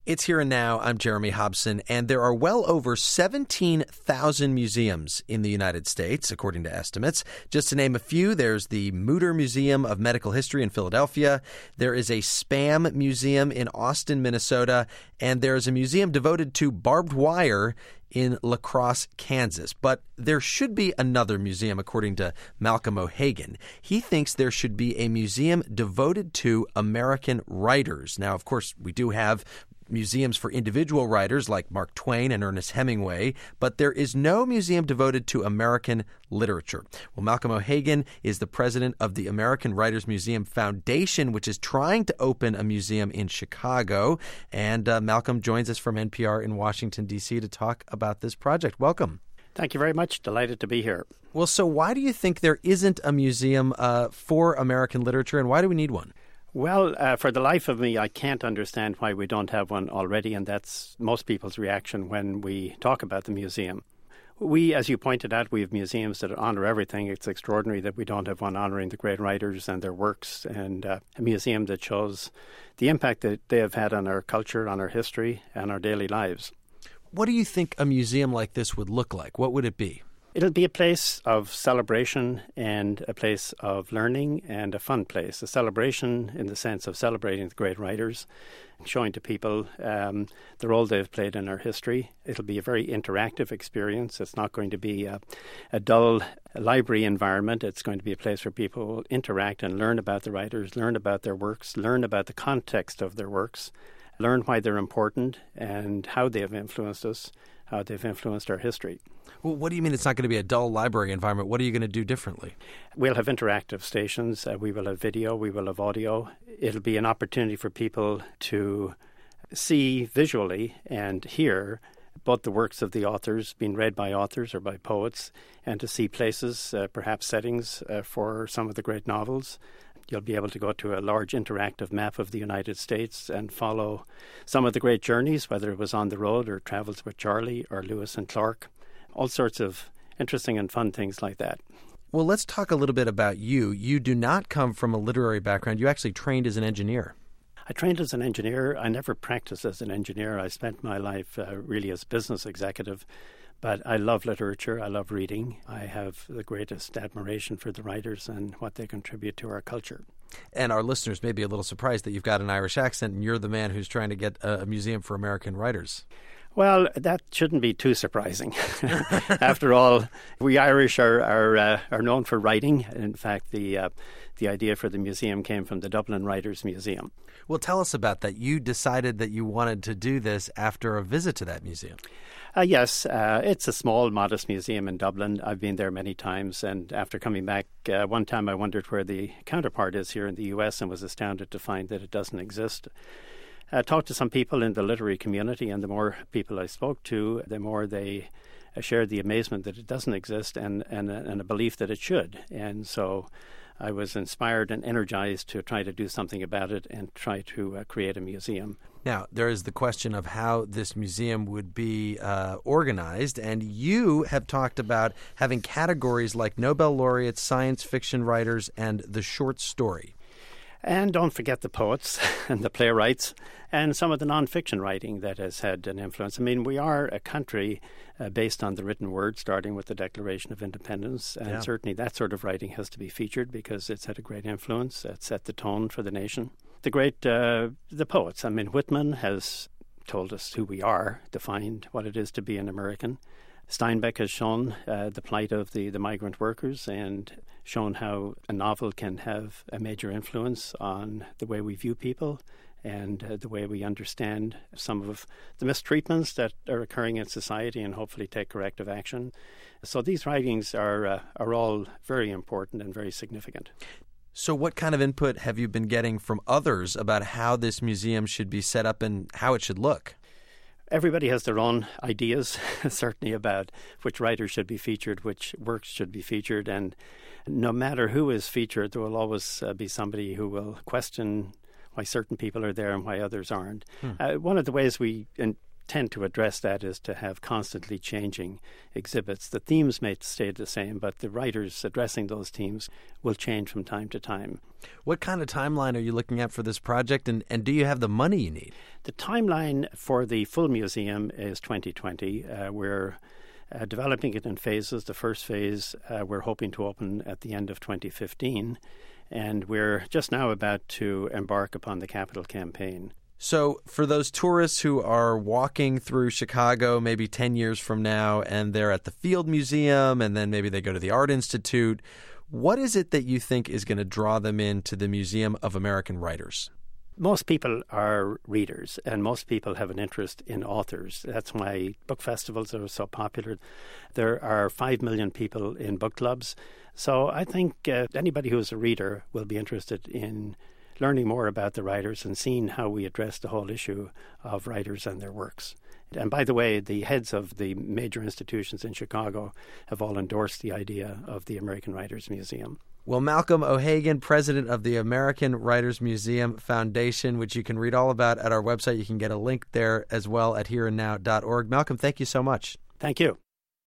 It's Here and Now. I'm Jeremy Hobson, and there are well over 17,000 museums in the United States, according to estimates. Just to name a few, there's the Mutter Museum of Medical History in Philadelphia. There is a SPAM Museum in Austin, Minnesota, and there's a museum devoted to barbed wire in La Crosse, Kansas. But there should be another museum, according to Malcolm O'Hagan. He thinks there should be a museum devoted to American writers. Now, of course, we do have museums for individual writers like Mark Twain and Ernest Hemingway, but there is no museum devoted to American literature. Well, Malcolm O'Hagan is the president of the American Writers Museum Foundation, which is trying to open a museum in Chicago. And Malcolm joins us from NPR in Washington, D.C. to talk about this project. Welcome. Thank you very much. Delighted to be here. Well, so why do you think there isn't a museum for American literature, and why do we need one? Well, for the life of me, I can't understand why we don't have one already, and that's most people's reaction when we talk about the museum. We, as you pointed out, we have museums that honor everything. It's extraordinary that we don't have one honoring the great writers and their works, and a museum that shows the impact that they have had on our culture, on our history, and our daily lives. What do you think a museum like this would look like? What would it be? It'll be a place of celebration and a place of learning and a fun place. A celebration in the sense of celebrating the great writers, showing to people the role they've played in our history. It'll be a very interactive experience. It's not going to be a dull library environment. It's going to be a place where people will interact and learn about the writers, learn about their works, learn about the context of their works, learn why they're important and how they have influenced us, how they've influenced our history. Well, what do you mean it's not going to be a dull library environment? What are you going to do differently? We'll have interactive stations. We will have video. We will have audio. It'll be an opportunity for people to see visually and hear both the works of the authors being read by authors or by poets, and to see places, perhaps settings for some of the great novels. You'll be able to go to a large interactive map of the United States and follow some of the great journeys, whether it was on the road or Travels with Charlie or Lewis and Clark. All sorts of interesting and fun things like that. Well, let's talk a little bit about you. You do not come from a literary background. You actually trained as an engineer. I trained as an engineer. I never practiced as an engineer. I spent my life really as a business executive. But I love literature. I love reading. I have the greatest admiration for the writers and what they contribute to our culture. And our listeners may be a little surprised that you've got an Irish accent and you're the man who's trying to get a museum for American writers. Well, that shouldn't be too surprising. After all, we Irish are known for writing. In fact, the idea for the museum came from the Dublin Writers Museum. Well, tell us about that. You decided that you wanted to do this after a visit to that museum. Yes, it's a small, modest museum in Dublin. I've been there many times, and after coming back, one time I wondered where the counterpart is here in the U.S. and was astounded to find that it doesn't exist. I talked to some people in the literary community, and the more people I spoke to, the more they shared the amazement that it doesn't exist and a belief that it should. And so I was inspired and energized to try to do something about it and try to create a museum. Now, there is the question of how this museum would be organized, and you have talked about having categories like Nobel laureates, science fiction writers, and the short story. And don't forget the poets and the playwrights and some of the nonfiction writing that has had an influence. I mean, we are a country based on the written word, starting with the Declaration of Independence. And certainly that sort of writing has to be featured because it's had a great influence. It set the tone for the nation. The poets. I mean, Whitman has told us who we are, defined what it is to be an American. Steinbeck has shown the plight of the migrant workers and shown how a novel can have a major influence on the way we view people and the way we understand some of the mistreatments that are occurring in society and hopefully take corrective action. So these writings are all very important and very significant. So what kind of input have you been getting from others about how this museum should be set up and how it should look? Everybody has their own ideas, certainly about which writers should be featured, which works should be featured. And no matter who is featured, there will always be somebody who will question why certain people are there and why others aren't. One of the ways we tend to address that is to have constantly changing exhibits. The themes may stay the same, but the writers addressing those themes will change from time to time. What kind of timeline are you looking at for this project, and do you have the money you need? The timeline for the full museum is 2020. We're developing it in phases. The first phase we're hoping to open at the end of 2015, and we're just now about to embark upon the capital campaign. So for those tourists who are walking through Chicago maybe 10 years from now and they're at the Field Museum and then maybe they go to the Art Institute, what is it that you think is going to draw them into the Museum of American Writers? Most people are readers, and most people have an interest in authors. That's why book festivals are so popular. There are 5 million people in book clubs. So I think anybody who's a reader will be interested in learning more about the writers and seeing how we address the whole issue of writers and their works. And by the way, the heads of the major institutions in Chicago have all endorsed the idea of the American Writers Museum. Well, Malcolm O'Hagan, president of the American Writers Museum Foundation, which you can read all about at our website. You can get a link there as well at hereandnow.org. Malcolm, thank you so much. Thank you.